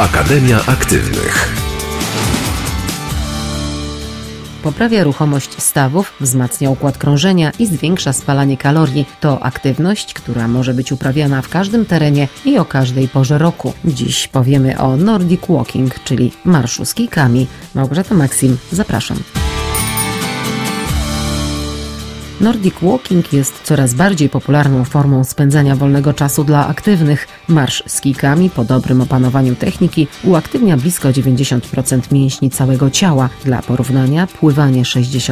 Akademia Aktywnych. Poprawia ruchomość stawów, wzmacnia układ krążenia i zwiększa spalanie kalorii. To aktywność, która może być uprawiana w każdym terenie i o każdej porze roku. Dziś powiemy o Nordic Walking, czyli marszu z kijkami. Małgorzata Maksim, zapraszam. Nordic Walking jest coraz bardziej popularną formą spędzania wolnego czasu dla aktywnych. Marsz z kijkami po dobrym opanowaniu techniki uaktywnia blisko 90% mięśni całego ciała. Dla porównania pływanie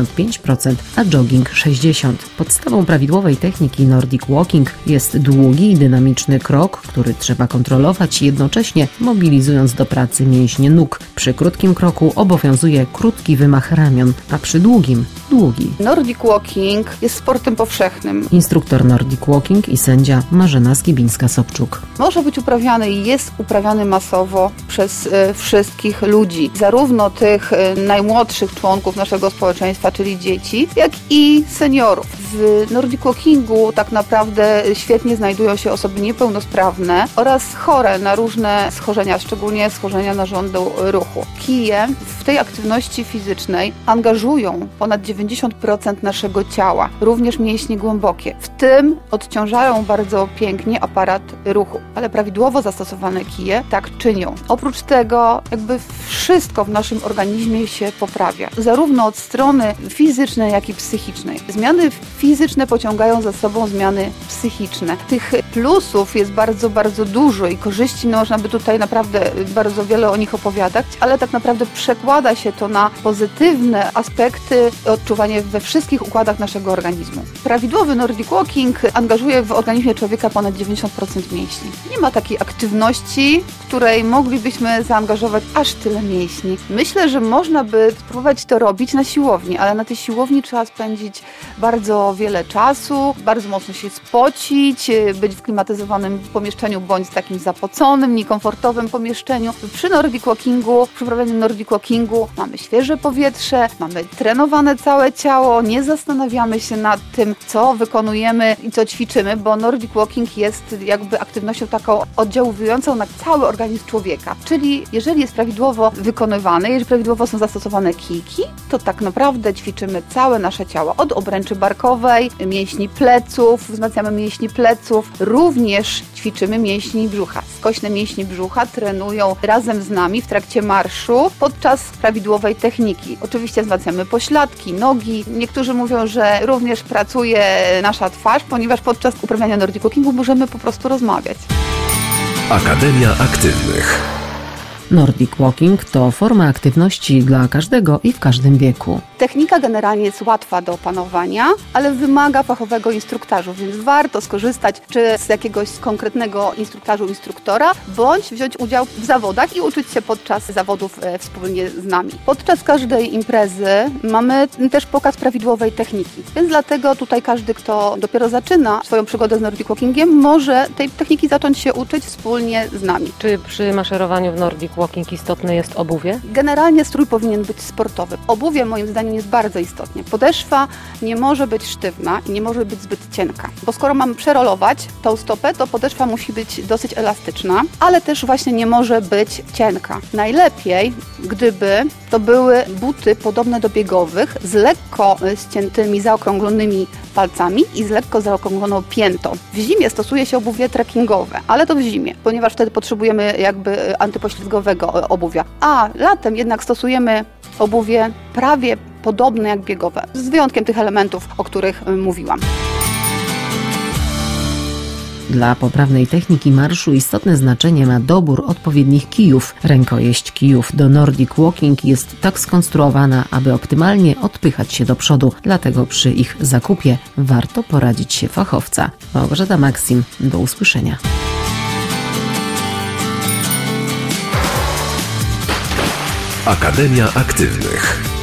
65%, a jogging 60%. Podstawą prawidłowej techniki Nordic Walking jest długi i dynamiczny krok, który trzeba kontrolować jednocześnie mobilizując do pracy mięśnie nóg. Przy krótkim kroku obowiązuje krótki wymach ramion, a przy długi. Nordic Walking jest sportem powszechnym. Instruktor Nordic Walking i sędzia Marzena Skibińska-Sobczuk. Może być uprawiany i jest uprawiany masowo przez wszystkich ludzi. Zarówno tych najmłodszych członków naszego społeczeństwa, czyli dzieci, jak i seniorów. W Nordic Walkingu tak naprawdę świetnie znajdują się osoby niepełnosprawne oraz chore na różne schorzenia, szczególnie schorzenia narządu ruchu. Kije w tej aktywności fizycznej angażują ponad 90% naszego ciała, również mięśnie głębokie. W tym odciążają bardzo pięknie aparat ruchu, ale prawidłowo zastosowane kije tak czynią. Oprócz tego wszystko w naszym organizmie się poprawia, zarówno od strony fizycznej, jak i psychicznej. Zmiany fizyczne pociągają za sobą zmiany psychiczne. Tych plusów jest bardzo, bardzo dużo i korzyści można by tutaj naprawdę bardzo wiele o nich opowiadać, ale tak naprawdę przekłada się to na pozytywne aspekty odczuwanie we wszystkich układach naszego organizmu. Prawidłowy Nordic Walking angażuje w organizmie człowieka ponad 90% mięśni. Nie ma takiej aktywności, w której moglibyśmy zaangażować aż tyle mięśni. Myślę, że można by spróbować to robić na siłowni, ale na tej siłowni trzeba spędzić bardzo wiele czasu, bardzo mocno się spocić, być w klimatyzowanym pomieszczeniu bądź takim zapoconym, niekomfortowym pomieszczeniu. Przy Nordic Walkingu, przy prowadzeniu Nordic Walkingu mamy świeże powietrze, mamy trenowane całe ciało, nie zastanawiamy się nad tym, co wykonujemy i co ćwiczymy, bo Nordic Walking jest aktywnością taką oddziałującą na cały organizm człowieka. Czyli jeżeli jest prawidłowo wykonywany, jeżeli prawidłowo są zastosowane kijki, to tak naprawdę ćwiczymy całe nasze ciało. Od obręczy barkowej, mięśni pleców, wzmacniamy mięśni pleców, również ćwiczymy mięśni brzucha. Skośne mięśnie brzucha trenują razem z nami w trakcie marszu podczas prawidłowej techniki. Oczywiście wzmacniamy pośladki, nogi. Niektórzy mówią, że również pracuje nasza twarz, ponieważ podczas uprawiania Nordic Walkingu możemy po prostu rozmawiać. Akademia Aktywnych. Nordic Walking to forma aktywności dla każdego i w każdym wieku. Technika generalnie jest łatwa do opanowania, ale wymaga fachowego instruktażu, więc warto skorzystać czy z jakiegoś konkretnego instruktora, bądź wziąć udział w zawodach i uczyć się podczas zawodów wspólnie z nami. Podczas każdej imprezy mamy też pokaz prawidłowej techniki, więc dlatego tutaj każdy, kto dopiero zaczyna swoją przygodę z Nordic Walkingiem, może tej techniki zacząć się uczyć wspólnie z nami. Czy przy maszerowaniu w Nordic Walking istotne jest obuwie? Generalnie strój powinien być sportowy. Obuwie moim zdaniem jest bardzo istotnie. Podeszwa nie może być sztywna i nie może być zbyt cienka, bo skoro mamy przerolować tą stopę, to podeszwa musi być dosyć elastyczna, ale też właśnie nie może być cienka. Najlepiej, gdyby to były buty podobne do biegowych, z lekko ściętymi, zaokrąglonymi palcami i z lekko zaokrągloną piętą. W zimie stosuje się obuwie trekkingowe, ale to w zimie, ponieważ wtedy potrzebujemy antypoślizgowego obuwia. A latem jednak stosujemy obuwie prawie podobne jak biegowe, z wyjątkiem tych elementów, o których mówiłam. Dla poprawnej techniki marszu istotne znaczenie ma dobór odpowiednich kijów. Rękojeść kijów do Nordic Walking jest tak skonstruowana, aby optymalnie odpychać się do przodu. Dlatego przy ich zakupie warto poradzić się fachowca. Małgorzata Maksim, do usłyszenia. Akademia Aktywnych.